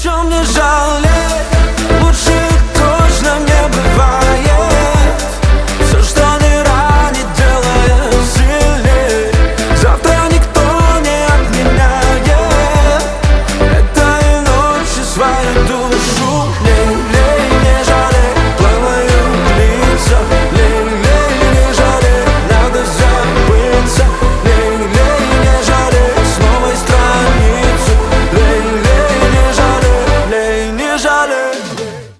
чем не жалеть, лучше точно не бывает. Все, что не ранит, делает сильней. Завтра никто не отменяет этой ночи свою душу.